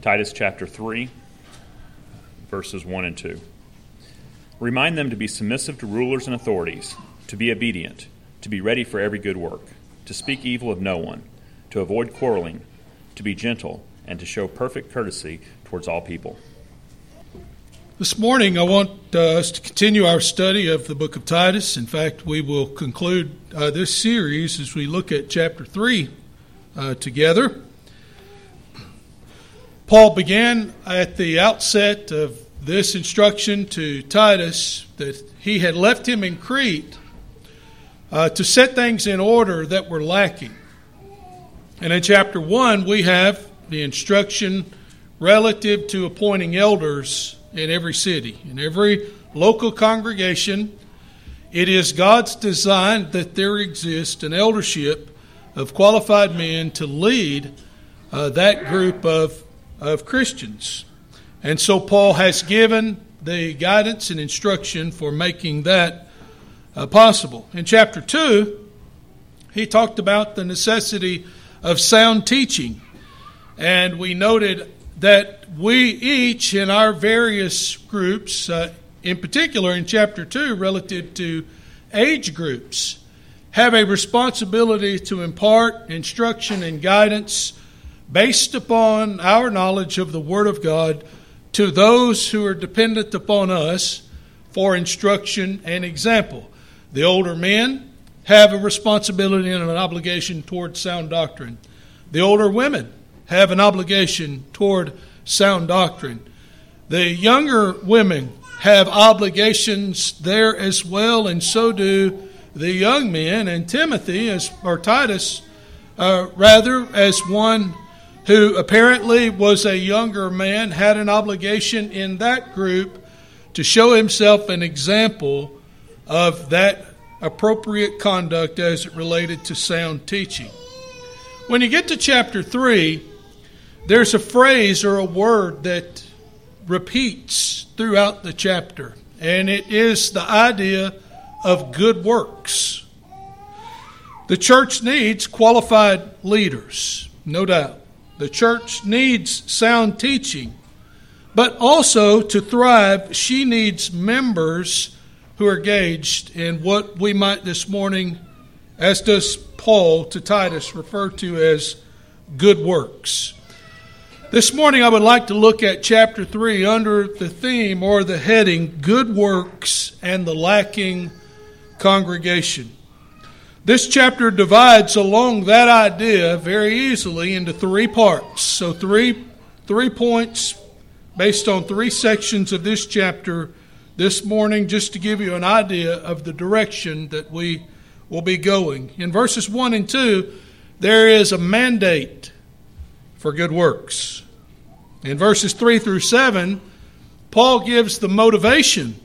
Titus chapter 3, verses 1 and 2. Remind them to be submissive to rulers and authorities, to be obedient, to be ready for every good work, to speak evil of no one, to avoid quarreling, to be gentle, and to show perfect courtesy towards all people. This morning I want us to continue our study of the book of Titus. In fact, we will conclude this series as we look at chapter 3 together. Paul began at the outset of this instruction to Titus that he had left him in Crete to set things in order that were lacking. And in chapter 1, we have the instruction relative to appointing elders in every city, in every local congregation. It is God's design that there exists an eldership of qualified men to lead that group of Christians. And so Paul has given the guidance and instruction for making that possible. In chapter 2, he talked about the necessity of sound teaching. And we noted that we each in our various groups, in particular in chapter 2 relative to age groups, have a responsibility to impart instruction and guidance based upon our knowledge of the Word of God to those who are dependent upon us for instruction and example. The older men have a responsibility and an obligation toward sound doctrine. The older women have an obligation toward sound doctrine. The younger women have obligations there as well, and so do the young men. And Timothy, as one who apparently was a younger man, had an obligation in that group to show himself an example of that appropriate conduct as it related to sound teaching. When you get to chapter 3, there's a phrase or a word that repeats throughout the chapter, and it is the idea of good works. The church needs qualified leaders, no doubt. The church needs sound teaching, but also to thrive, she needs members who are engaged in what we might this morning, as does Paul to Titus, refer to as good works. This morning I would like to look at chapter 3 under the theme or the heading, Good Works and the Lacking Congregation. This chapter divides along that idea very easily into 3 parts. So three points based on 3 sections of this chapter this morning, just to give you an idea of the direction that we will be going. In verses 1 and 2, there is a mandate for good works. In verses 3 through 7, Paul gives the motivation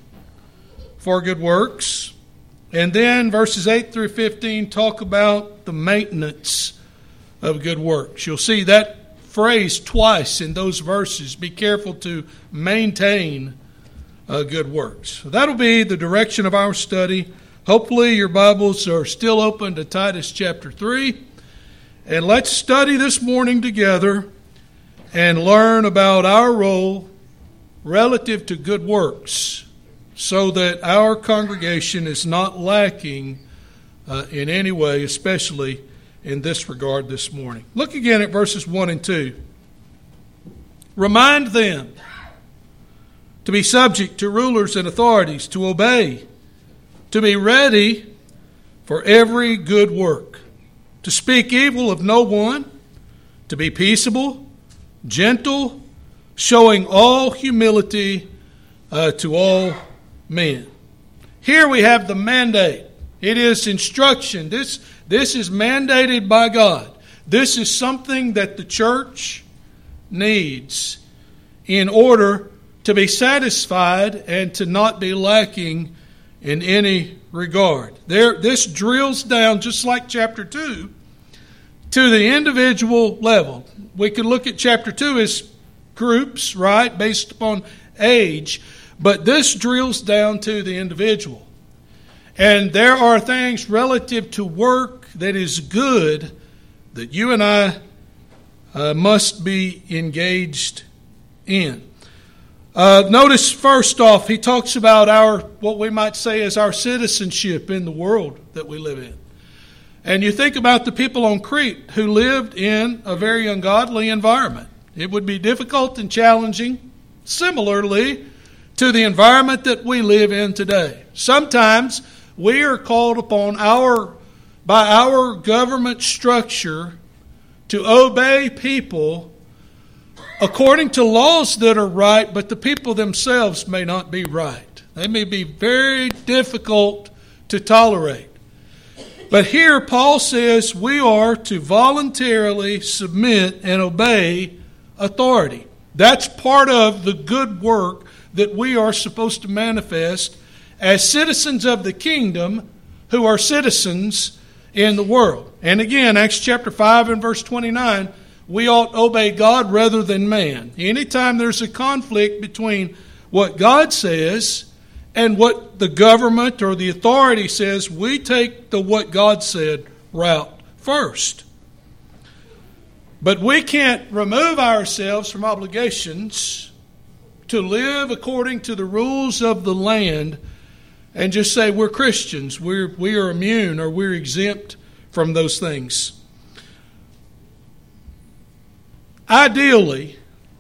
for good works. And then verses 8 through 15 talk about the maintenance of good works. You'll see that phrase twice in those verses. Be careful to maintain good works. So that'll be the direction of our study. Hopefully your Bibles are still open to Titus chapter 3. And let's study this morning together and learn about our role relative to good works, so that our congregation is not lacking in any way, especially in this regard this morning. Look again at verses 1 and 2. Remind them to be subject to rulers and authorities, to obey, to be ready for every good work, to speak evil of no one, to be peaceable, gentle, showing all humility to all men. Here we have the mandate. It is instruction. This is mandated by God. This is something that the church needs in order to be satisfied and to not be lacking in any regard. This drills down, just like chapter 2, to the individual level. We could look at chapter 2 as groups, right, based upon age. But this drills down to the individual. And there are things relative to work that is good that you and I must be engaged in. Notice first off, he talks about what we might say is our citizenship in the world that we live in. And you think about the people on Crete who lived in a very ungodly environment. It would be difficult and challenging, similarly to the environment that we live in today. Sometimes we are called upon by our government structure to obey people according to laws that are right, but the people themselves may not be right. They may be very difficult to tolerate. But here Paul says we are to voluntarily submit and obey authority. That's part of the good work that we are supposed to manifest as citizens of the kingdom who are citizens in the world. And again, Acts chapter 5 and verse 29, we ought to obey God rather than man. Anytime there's a conflict between what God says and what the government or the authority says, we take the what God said route first. But we can't remove ourselves from obligations to live according to the rules of the land and just say we're Christians, we are immune or we're exempt from those things. Ideally,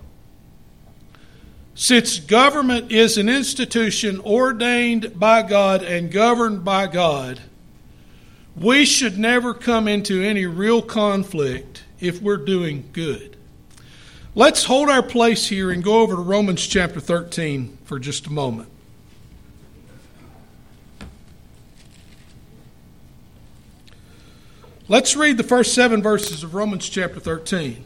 since government is an institution ordained by God and governed by God, we should never come into any real conflict if we're doing good. Let's hold our place here and go over to Romans chapter 13 for just a moment. Let's read the first 7 verses of Romans chapter 13.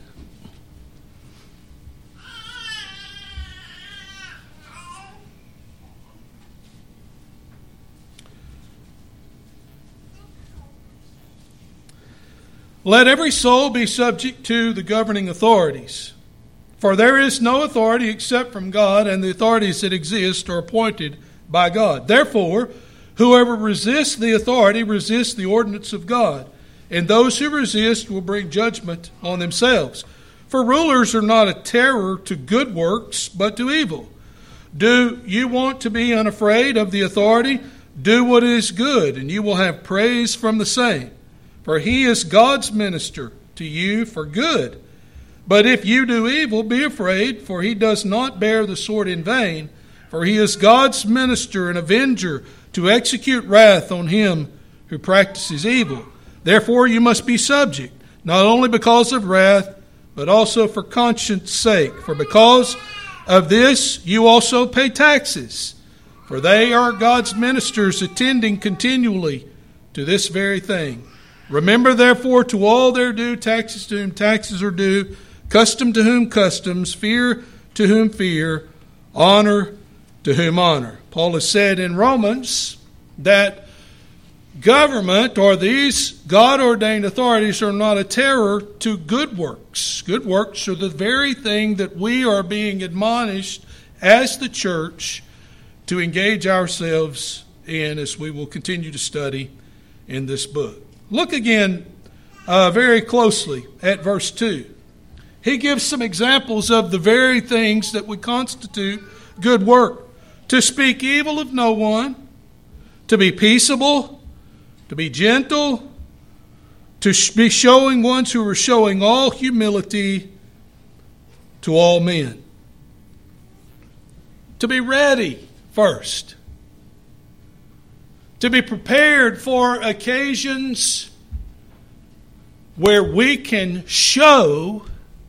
Let every soul be subject to the governing authorities. For there is no authority except from God, and the authorities that exist are appointed by God. Therefore, whoever resists the authority resists the ordinance of God, and those who resist will bring judgment on themselves. For rulers are not a terror to good works, but to evil. Do you want to be unafraid of the authority? Do what is good, and you will have praise from the same. For he is God's minister to you for good. But if you do evil, be afraid, for he does not bear the sword in vain. For he is God's minister and avenger to execute wrath on him who practices evil. Therefore you must be subject, not only because of wrath, but also for conscience sake. For because of this you also pay taxes. For they are God's ministers, attending continually to this very thing. Remember, therefore, to all their due, taxes to whom taxes are due, custom to whom customs, fear to whom fear, honor to whom honor. Paul has said in Romans that government, or these God-ordained authorities, are not a terror to good works. Good works are the very thing that we are being admonished as the church to engage ourselves in as we will continue to study in this book. Look again very closely at verse 2. He gives some examples of the very things that would constitute good work. To speak evil of no one, to be peaceable, to be gentle, to be showing ones who are showing all humility to all men. To be ready first. To be prepared for occasions where we can show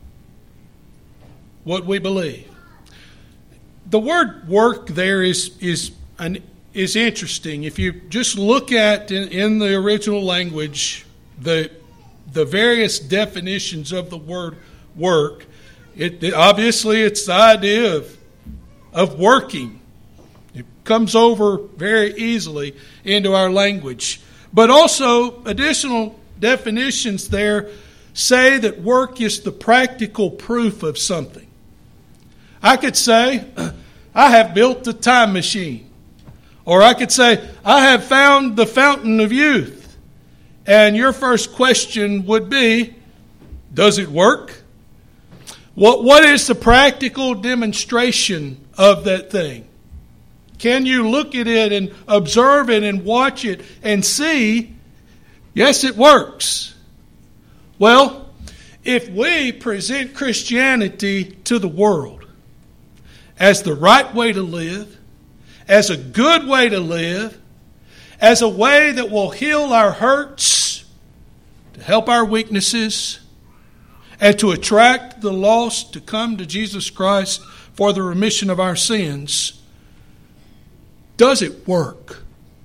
what we believe. The word work there is interesting. If you just look at in the original language the various definitions of the word work, obviously it's the idea of working. It comes over very easily into our language. But also, additional definitions there say that work is the practical proof of something. I could say, I have built a time machine. Or I could say, I have found the fountain of youth. And your first question would be, does it work? What is the practical demonstration of that thing? Can you look at it and observe it and watch it and see, yes, it works? Well, if we present Christianity to the world as the right way to live, as a good way to live, as a way that will heal our hurts, to help our weaknesses, and to attract the lost to come to Jesus Christ for the remission of our sins, does it work?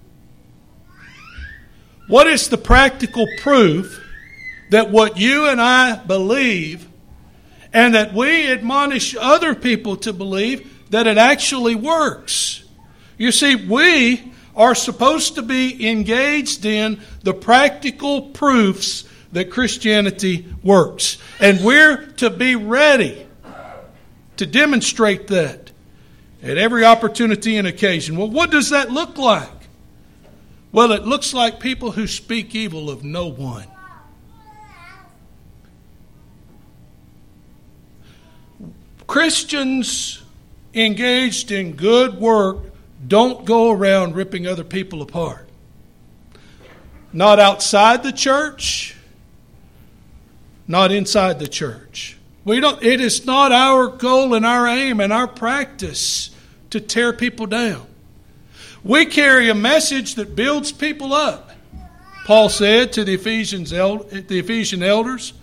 What is the practical proof that what you and I believe and that we admonish other people to believe, that it actually works? You see, we are supposed to be engaged in the practical proofs that Christianity works. And we're to be ready to demonstrate that at every opportunity and occasion. Well, what does that look like? Well, it looks like people who speak evil of no one. Christians engaged in good work don't go around ripping other people apart. Not outside the church, not inside the church. It is not our goal and our aim and our practice to tear people down. We carry a message that builds people up. Paul said to the Ephesian elders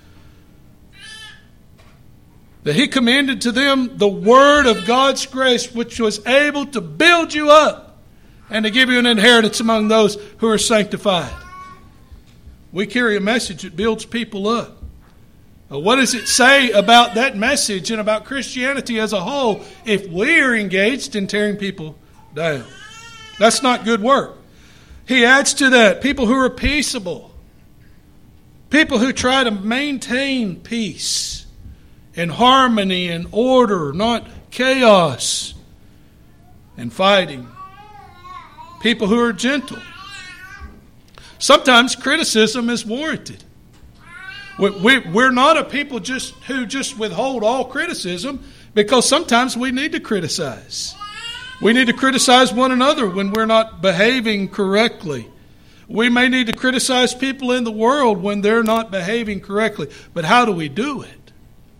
that he commended to them the word of God's grace, which was able to build you up and to give you an inheritance among those who are sanctified. We carry a message that builds people up. What does it say about that message and about Christianity as a whole if we are engaged in tearing people down? That's not good work. He adds to that people who are peaceable, people who try to maintain peace and harmony and order, not chaos and fighting. People who are gentle. Sometimes criticism is warranted. We're not a people who just withhold all criticism, because sometimes we need to criticize. We need to criticize one another when we're not behaving correctly. We may need to criticize people in the world when they're not behaving correctly. But how do we do it?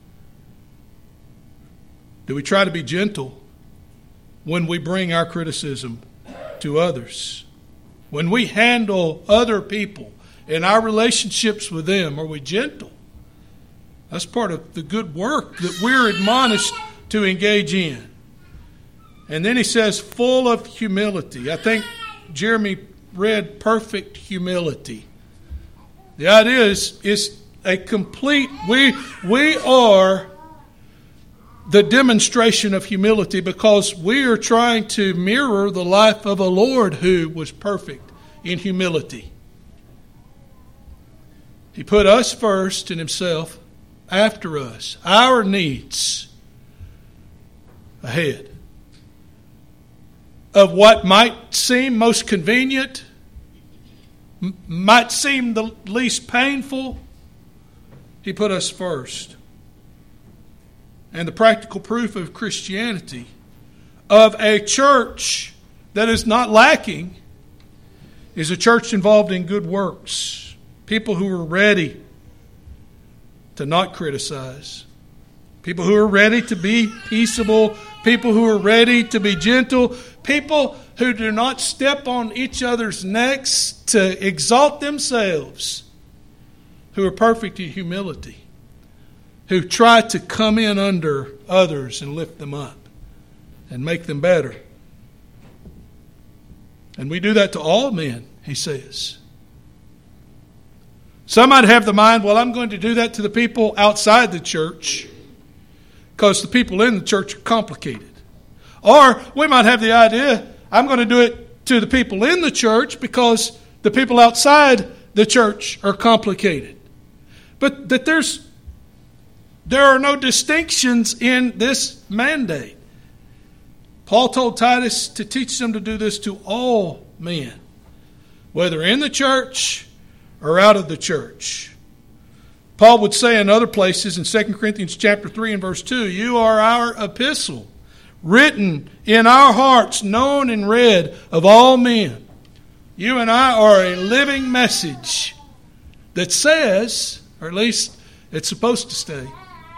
Do we try to be gentle when we bring our criticism to others? When we handle other people in our relationships with them, are we gentle? That's part of the good work that we're admonished to engage in. And then he says, full of humility. I think Jeremy read perfect humility. The idea is a complete, we are the demonstration of humility, because we are trying to mirror the life of a Lord who was perfect in humility. He put us first and himself after us, our needs ahead of what might seem most convenient, might seem the least painful. He put us first. And the practical proof of Christianity, of a church that is not lacking, is a church involved in good works. People who are ready to not criticize. People who are ready to be peaceable. People who are ready to be gentle. People who do not step on each other's necks to exalt themselves. Who are perfect in humility. Who try to come in under others and lift them up and make them better. And we do that to all men, he says. Some might have the mind, well, I'm going to do that to the people outside the church because the people in the church are complicated. Or we might have the idea, I'm going to do it to the people in the church because the people outside the church are complicated. But that there are no distinctions in this mandate. Paul told Titus to teach them to do this to all men, whether in the church or out of the church. Paul would say in other places in 2 Corinthians chapter 3 and verse 2, you are our epistle, written in our hearts, known and read of all men. You and I are a living message that says, or at least it's supposed to say,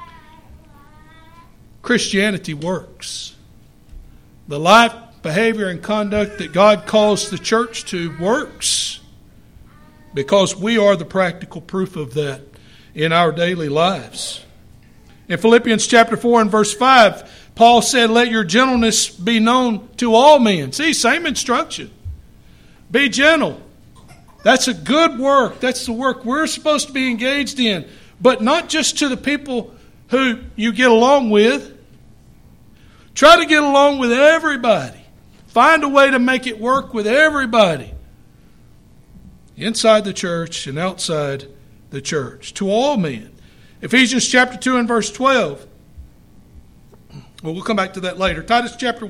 Christianity works. The life, behavior, and conduct that God calls the church to works because we are the practical proof of that in our daily lives. In Philippians chapter 4 and verse 5, Paul said, let your gentleness be known to all men. See, same instruction. Be gentle. That's a good work. That's the work we're supposed to be engaged in. But not just to the people who you get along with. Try to get along with everybody. Find a way to make it work with everybody. Inside the church and outside the church. To all men. Ephesians chapter 2 and verse 12. Well, we'll come back to that later. Titus chapter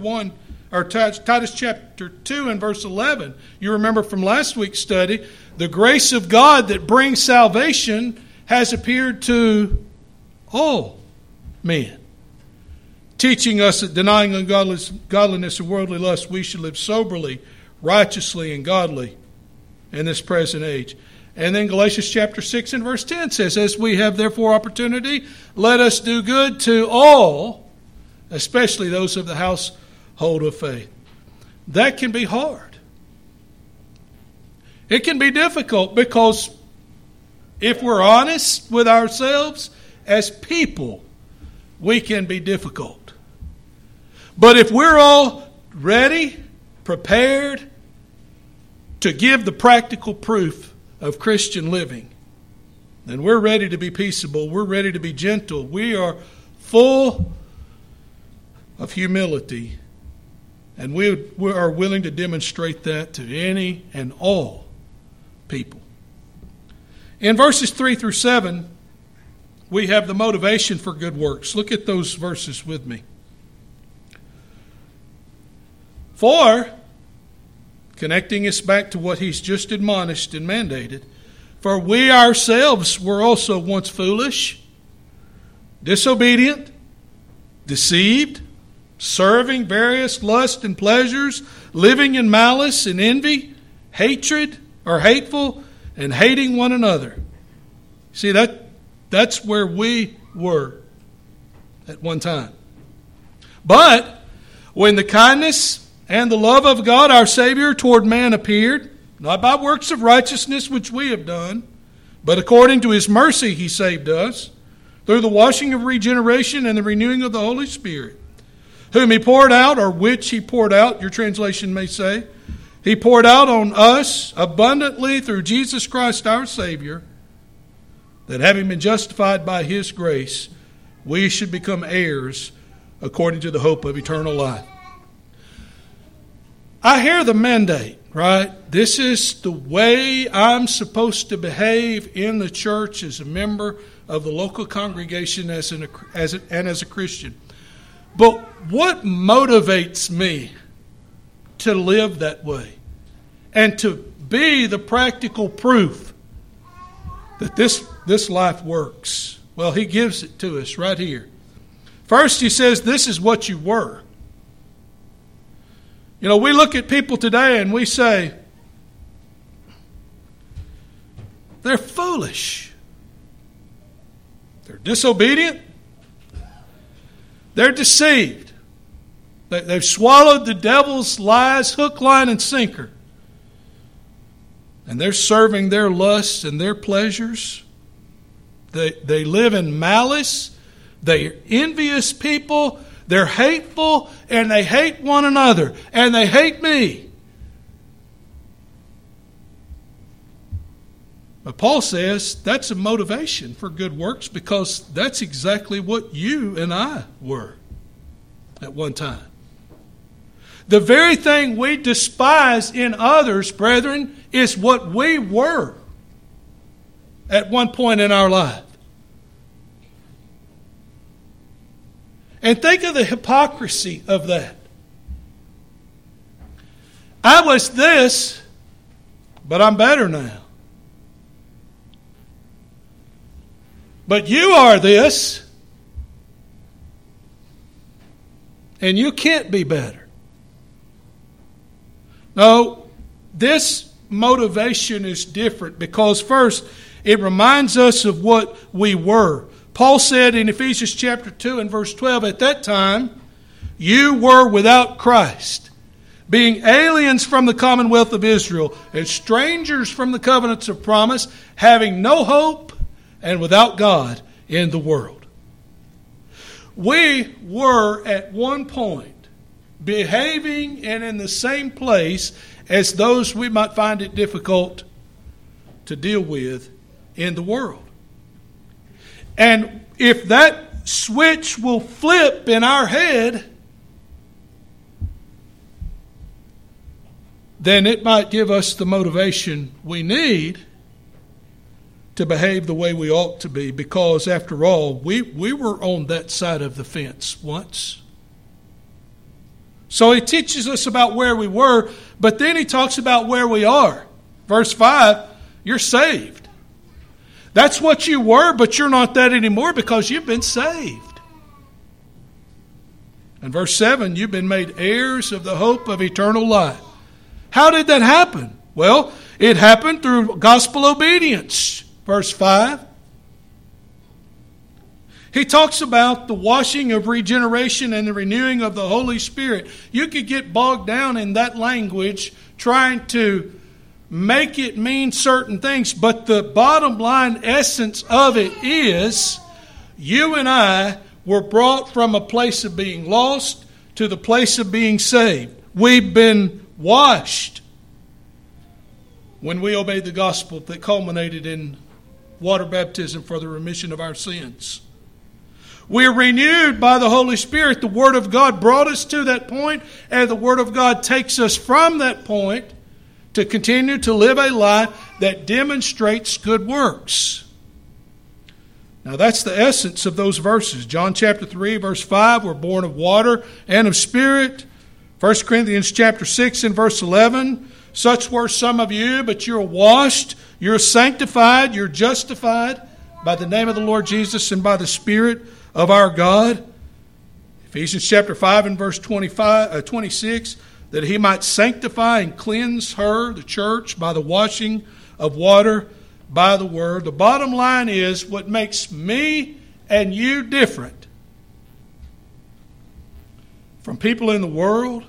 2 and verse 11. You remember from last week's study, the grace of God that brings salvation has appeared to all men, teaching us that denying ungodliness and worldly lust, we should live soberly, righteously, and godly in this present age. And then Galatians chapter 6 and verse 10 says, as we have therefore opportunity, let us do good to all, especially those of the household of faith. That can be hard. It can be difficult because if we're honest with ourselves as people, we can be difficult. But if we're all ready, prepared to give the practical proof of Christian living, then we're ready to be peaceable. We're ready to be gentle. We are full of humility, and we are willing to demonstrate that to any and all people. In verses 3 through 7, we have the motivation for good works. Look at those verses with me. For, connecting us back to what he's just admonished and mandated, for we ourselves were also once foolish, disobedient, deceived, serving various lusts and pleasures, living in malice and envy, hatred or hateful, and hating one another. See, that's where we were at one time. But when the kindness and the love of God our Savior toward man appeared, not by works of righteousness which we have done, but according to his mercy he saved us, through the washing of regeneration and the renewing of the Holy Spirit, whom he poured out, or which he poured out, your translation may say, he poured out on us abundantly through Jesus Christ our Savior, that having been justified by his grace, we should become heirs according to the hope of eternal life. I hear the mandate, right? This is the way I'm supposed to behave in the church as a member of the local congregation as a Christian. But what motivates me to live that way and to be the practical proof that this life works? Well, he gives it to us right here. First, he says, this is what you were. You know, we look at people today and we say, they're foolish. They're disobedient. They're deceived. They've swallowed the devil's lies, hook, line, and sinker. And they're serving their lusts and their pleasures. They live in malice. They're envious people. They're hateful, and they hate one another, and they hate me. But Paul says that's a motivation for good works because that's exactly what you and I were at one time. The very thing we despise in others, brethren, is what we were at one point in our life. And think of the hypocrisy of that. I was this, but I'm better now. But you are this, and you can't be better. No, this motivation is different because first, it reminds us of what we were. Paul said in Ephesians chapter 2 and verse 12, at that time, you were without Christ, being aliens from the commonwealth of Israel, and strangers from the covenants of promise, having no hope and without God in the world. We were at one point behaving and in the same place as those we might find it difficult to deal with in the world. And if that switch will flip in our head, then it might give us the motivation we need to behave the way we ought to be, because after all, we were on that side of the fence once. So he teaches us about where we were, but then he talks about where we are. Verse 5, you're saved. That's what you were, but you're not that anymore because you've been saved. And verse 7, you've been made heirs of the hope of eternal life. How did that happen? Well, it happened through gospel obedience. Verse 5. He talks about the washing of regeneration and the renewing of the Holy Spirit. You could get bogged down in that language trying to make it mean certain things, but the bottom line essence of it is you and I were brought from a place of being lost to the place of being saved. We've been washed when we obeyed the gospel that culminated in water baptism for the remission of our sins. We're renewed by the Holy Spirit. The Word of God brought us to that point, and the Word of God takes us from that point to continue to live a life that demonstrates good works. Now that's the essence of those verses. John chapter 3, verse 5, we're born of water and of Spirit. 1 Corinthians chapter 6 and verse 11, such were some of you, but you're washed, you're sanctified, you're justified by the name of the Lord Jesus and by the Spirit of our God. Ephesians chapter 5 and verse 26, that he might sanctify and cleanse her, the church, by the washing of water by the word. The bottom line is what makes me and you different from people in the world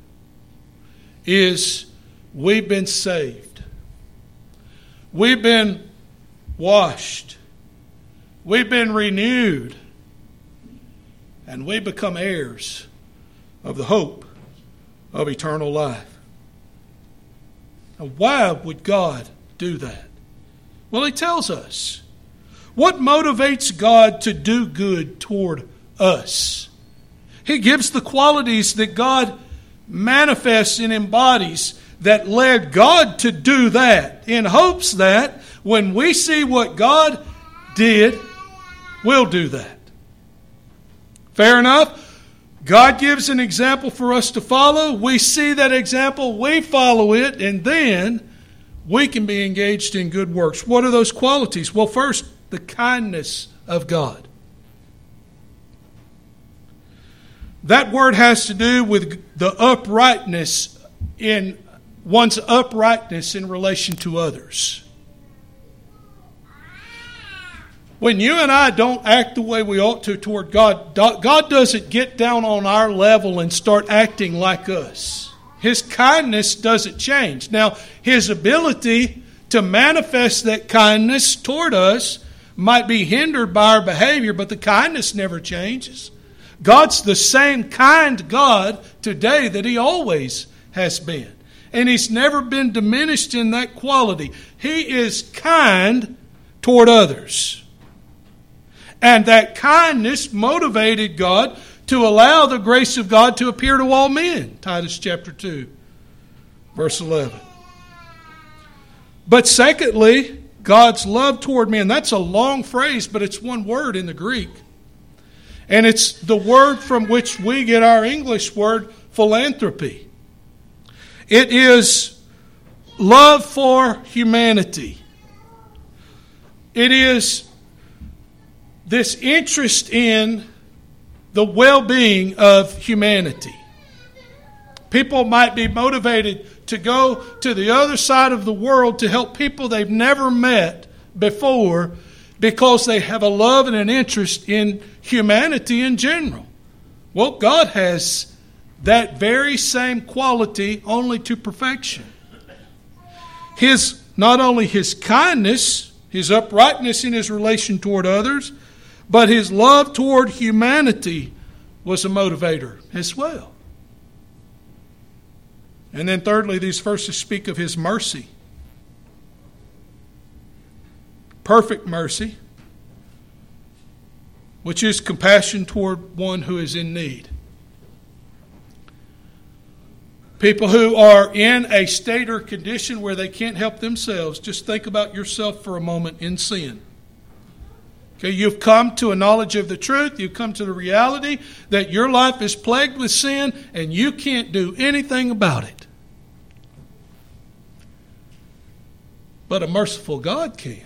is we've been saved. We've been washed. We've been renewed. And we become heirs of the hope of eternal life. Now, why would God do that? Well, he tells us. What motivates God to do good toward us? He gives the qualities that God manifests and embodies that led God to do that, in hopes that when we see what God did, we'll do that. Fair enough? God gives an example for us to follow. We see that example, we follow it, and then we can be engaged in good works. What are those qualities? Well, first, the kindness of God. That word has to do with the uprightness in one's uprightness in relation to others. When you and I don't act the way we ought to toward God, God doesn't get down on our level and start acting like us. His kindness doesn't change. Now, His ability to manifest that kindness toward us might be hindered by our behavior, but the kindness never changes. God's the same kind God today that He always has been. And He's never been diminished in that quality. He is kind toward others. And that kindness motivated God to allow the grace of God to appear to all men. Titus chapter 2, verse 11. But secondly, God's love toward men. That's a long phrase, but it's one word in the Greek. And it's the word from which we get our English word philanthropy. It is love for humanity. It is this interest in the well-being of humanity. People might be motivated to go to the other side of the world to help people they've never met before because they have a love and an interest in humanity in general. Well, God has that very same quality, only to perfection. Not only His kindness, His uprightness in His relation toward others, but His love toward humanity was a motivator as well. And then thirdly, these verses speak of His mercy. Perfect mercy, which is compassion toward one who is in need. People who are in a state or condition where they can't help themselves. Just think about yourself for a moment in sin. Okay, you've come to a knowledge of the truth. You've come to the reality that your life is plagued with sin and you can't do anything about it. But a merciful God can.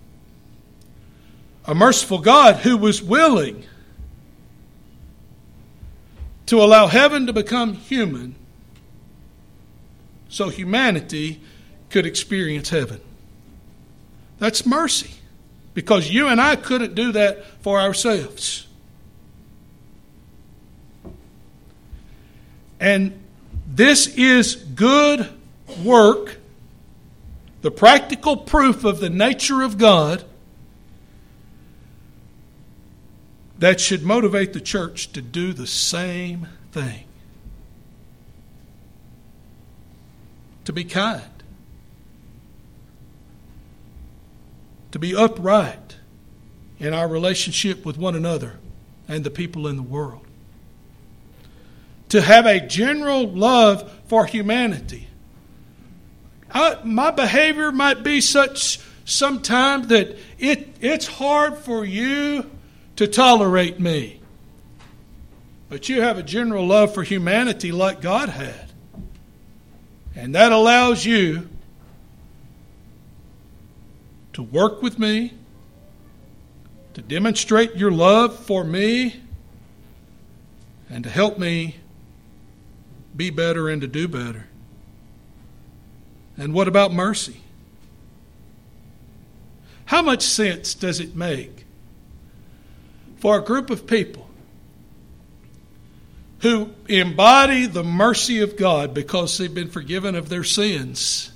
A merciful God who was willing to allow heaven to become human so humanity could experience heaven. That's mercy. Because you and I couldn't do that for ourselves. And this is good work, the practical proof of the nature of God that should motivate the church to do the same thing. To be kind. To be upright in our relationship with one another and the people in the world. To have a general love for humanity. My behavior might be such sometimes that it's hard for you to tolerate me. But you have a general love for humanity like God had. And that allows you to work with me, to demonstrate your love for me, and to help me be better and to do better. And what about mercy? How much sense does it make for a group of people who embody the mercy of God because they've been forgiven of their sins,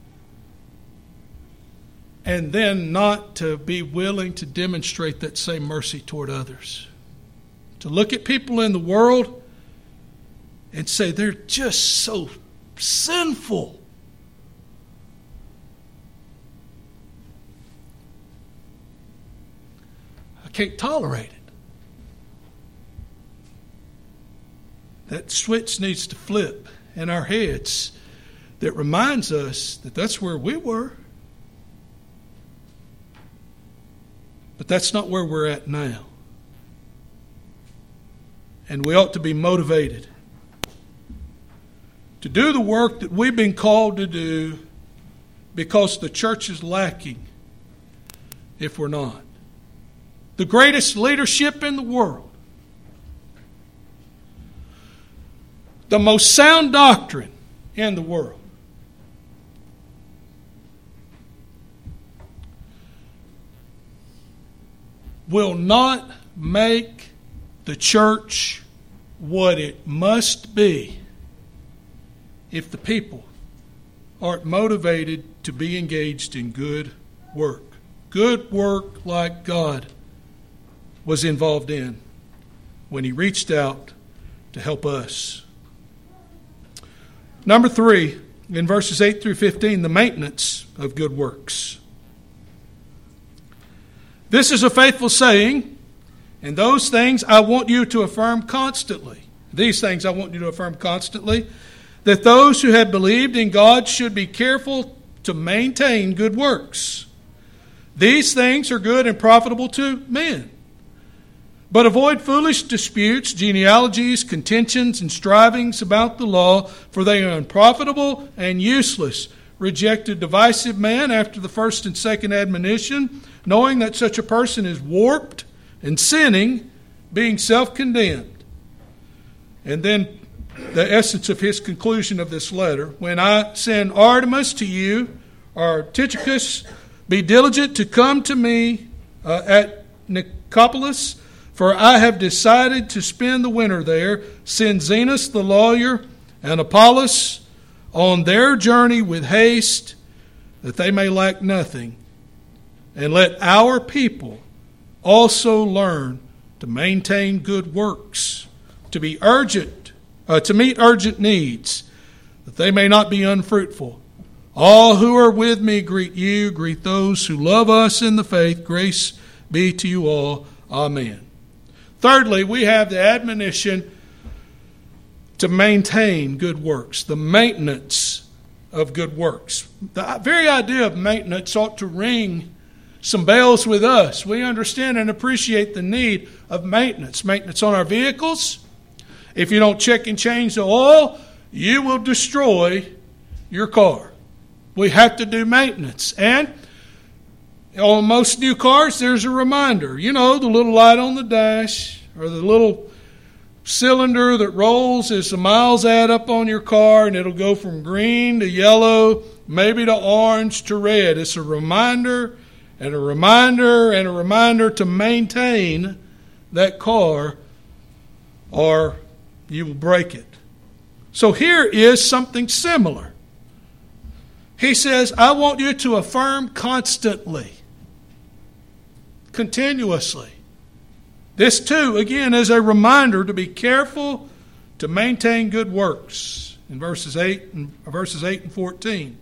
and then not to be willing to demonstrate that same mercy toward others? To look at people in the world and say they're just so sinful. I can't tolerate it. That switch needs to flip in our heads that reminds us that that's where we were. But that's not where we're at now. And we ought to be motivated to do the work that we've been called to do, because the church is lacking if we're not. The greatest leadership in the world, the most sound doctrine in the world, will not make the church what it must be if the people aren't motivated to be engaged in good work. Good work like God was involved in when He reached out to help us. Number 3, in verses 8 through 15, the maintenance of good works. This is a faithful saying, and those things I want you to affirm constantly. These things I want you to affirm constantly, that those who have believed in God should be careful to maintain good works. These things are good and profitable to men. But avoid foolish disputes, genealogies, contentions, and strivings about the law, for they are unprofitable and useless. Reject a divisive man after the first and second admonition, knowing that such a person is warped and sinning, being self-condemned. And then the essence of his conclusion of this letter. When I send Artemas to you, or Tychicus, be diligent to come to me at Nicopolis, for I have decided to spend the winter there. Send Zenas the lawyer and Apollos on their journey with haste, that they may lack nothing. And let our people also learn to maintain good works, to be urgent, to meet urgent needs, that they may not be unfruitful. All who are with me greet you, greet those who love us in the faith. Grace be to you all. Amen. Thirdly, we have the admonition to maintain good works, the maintenance of good works. The very idea of maintenance ought to ring some bells with us. We understand and appreciate the need of maintenance. Maintenance on our vehicles. If you don't check and change the oil, you will destroy your car. We have to do maintenance. And on most new cars, there's a reminder. You know, the little light on the dash or the little cylinder that rolls as the miles add up on your car, and it'll go from green to yellow, maybe to orange to red. It's a reminder and a reminder and a reminder to maintain that car, or you will break it. So here is something similar. He says, I want you to affirm constantly, continuously. This too, again, is a reminder to be careful to maintain good works in verses 8 and 14.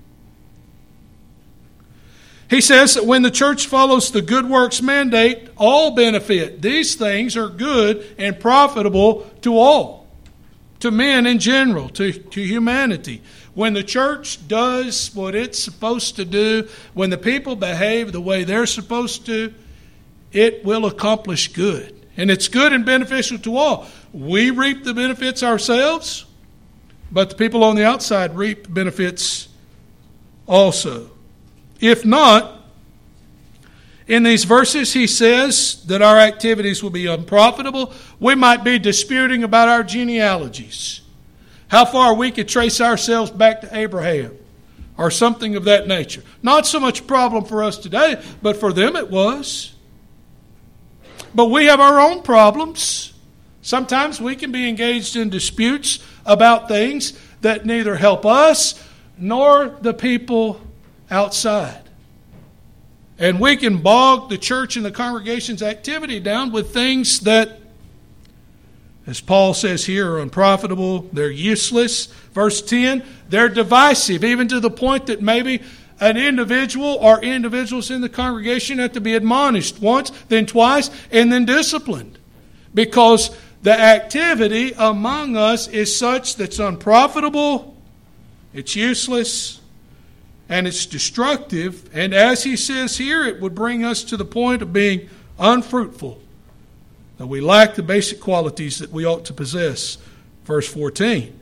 He says that when the church follows the good works mandate, all benefit. These things are good and profitable to all, to men in general, to humanity. When the church does what it's supposed to do, when the people behave the way they're supposed to, it will accomplish good. And it's good and beneficial to all. We reap the benefits ourselves, but the people on the outside reap the benefits also. If not, in these verses he says that our activities will be unprofitable. We might be disputing about our genealogies, how far we could trace ourselves back to Abraham or something of that nature. Not so much a problem for us today, but for them it was. But we have our own problems. Sometimes we can be engaged in disputes about things that neither help us nor the people outside. And we can bog the church and the congregation's activity down with things that, as Paul says here, are unprofitable, they're useless. Verse 10, they're divisive, even to the point that maybe an individual or individuals in the congregation have to be admonished once, then twice, and then disciplined. Because the activity among us is such that's unprofitable, it's useless, and it's destructive. And as he says here, it would bring us to the point of being unfruitful, that we lack the basic qualities that we ought to possess. Verse 14.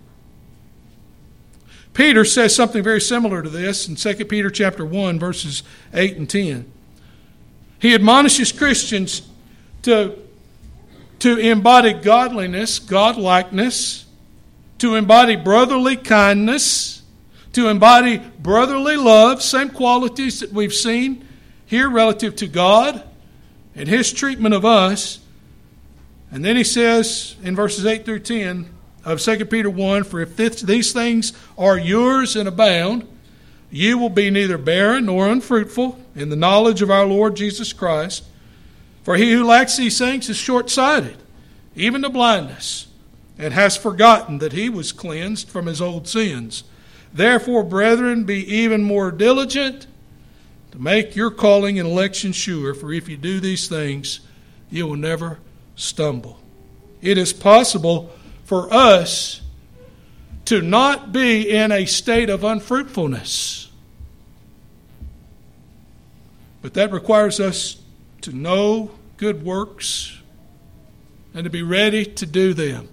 Peter says something very similar to this in 2 Peter chapter 1, verses 8 and 10. He admonishes Christians to embody godliness, godlikeness, to embody brotherly kindness, to embody brotherly love, same qualities that we've seen here relative to God and His treatment of us. And then he says in verses 8 through 10 of 2 Peter 1, for if these things are yours and abound, you will be neither barren nor unfruitful in the knowledge of our Lord Jesus Christ. For he who lacks these things is short-sighted, even to blindness, and has forgotten that he was cleansed from his old sins. Therefore, brethren, be even more diligent to make your calling and election sure, for if you do these things, you will never stumble. It is possible for us to not be in a state of unfruitfulness. But that requires us to know good works and to be ready to do them.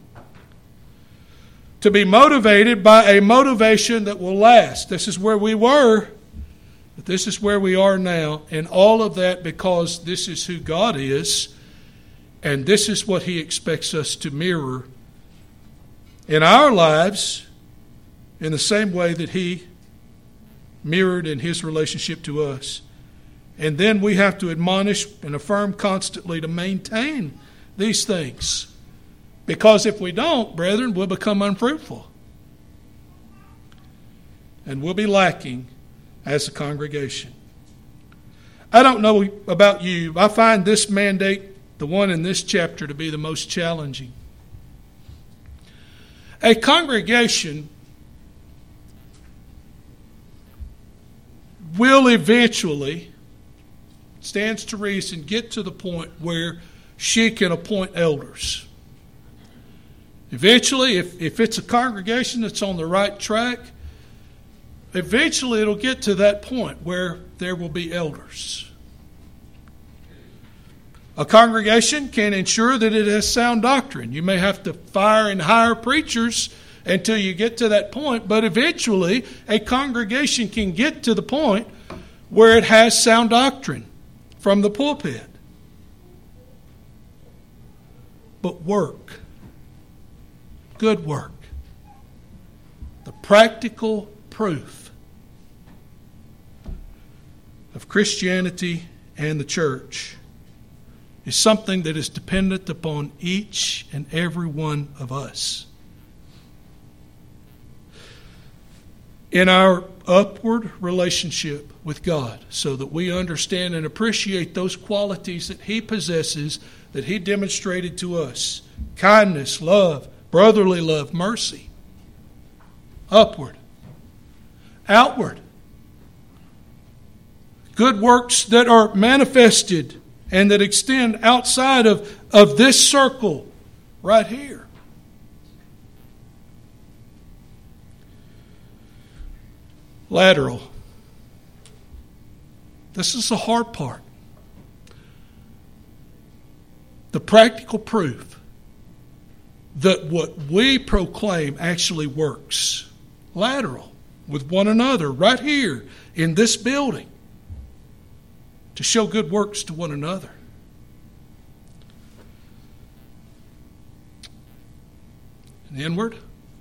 To be motivated by a motivation that will last. This is where we were, but this is where we are now. And all of that because this is who God is. And this is what He expects us to mirror in our lives in the same way that He mirrored in His relationship to us. And then we have to admonish and affirm constantly to maintain these things. Because if we don't, brethren, we'll become unfruitful. And we'll be lacking as a congregation. I don't know about you. I find this mandate, the one in this chapter, to be the most challenging. A congregation will eventually, stands to reason, get to the point where she can appoint elders. Eventually, if it's a congregation that's on the right track, eventually it'll get to that point where there will be elders. A congregation can ensure that it has sound doctrine. You may have to fire and hire preachers until you get to that point, but eventually a congregation can get to the point where it has sound doctrine from the pulpit. But work, good work, the practical proof of Christianity and the church is something that is dependent upon each and every one of us. In our upward relationship with God, so that we understand and appreciate those qualities that He possesses, that He demonstrated to us: kindness, love, brotherly love, mercy. Upward. Outward. Good works that are manifested and that extend outside of this circle right here. Lateral. This is the hard part. The practical proof that what we proclaim actually works. Lateral. With one another right here in this building. To show good works to one another. And inward.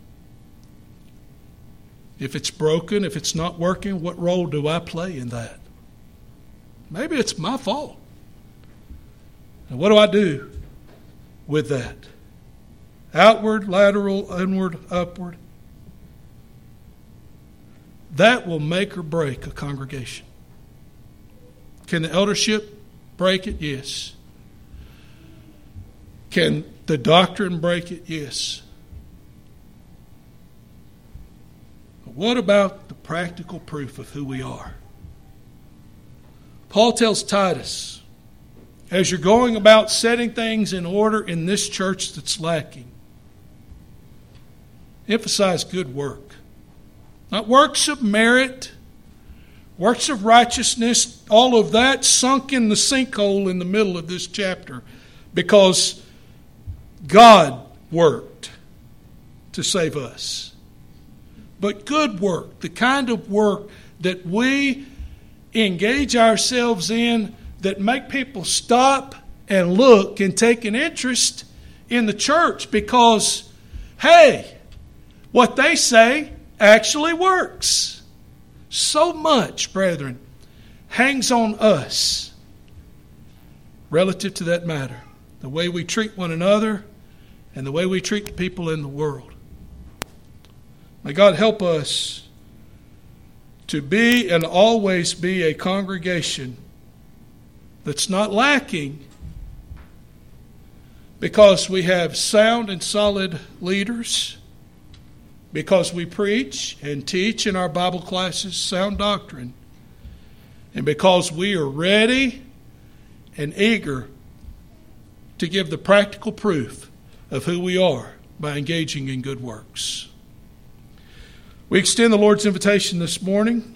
If it's broken, if it's not working, what role do I play in that? Maybe it's my fault. And what do I do with that? Outward, lateral, inward, upward. That will make or break a congregation. Can the eldership break it? Yes. Can the doctrine break it? Yes. But what about the practical proof of who we are? Paul tells Titus, as you're going about setting things in order in this church that's lacking, emphasize good work. Not works of merit, works of righteousness, all of that sunk in the sinkhole in the middle of this chapter because God worked to save us. But good work, the kind of work that we engage ourselves in that make people stop and look and take an interest in the church because, hey, what they say actually works. So much, brethren, hangs on us relative to that matter. The way we treat one another and the way we treat the people in the world. May God help us to be and always be a congregation that's not lacking because we have sound and solid leaders, because we preach and teach in our Bible classes sound doctrine, and because we are ready and eager to give the practical proof of who we are by engaging in good works. We extend the Lord's invitation this morning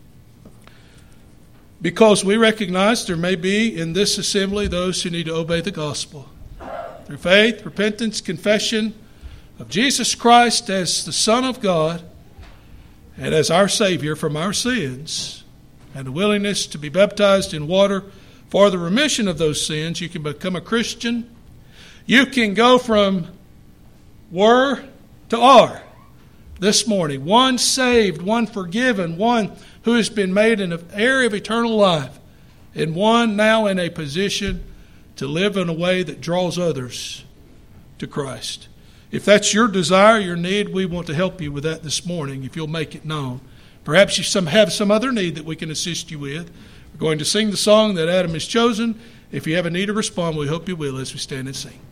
because we recognize there may be in this assembly those who need to obey the gospel. Through faith, repentance, confession of Jesus Christ as the Son of God and as our Savior from our sins, and a willingness to be baptized in water for the remission of those sins, you can become a Christian You can go from were to are this morning. One saved, one forgiven, one who has been made an heir of eternal life, and one now in a position to live in a way that draws others to Christ. If that's your desire, your need, we want to help you with that this morning, if you'll make it known. Perhaps you have some other need that we can assist you with. We're going to sing the song that Adam has chosen. If you have a need to respond, we hope you will as we stand and sing.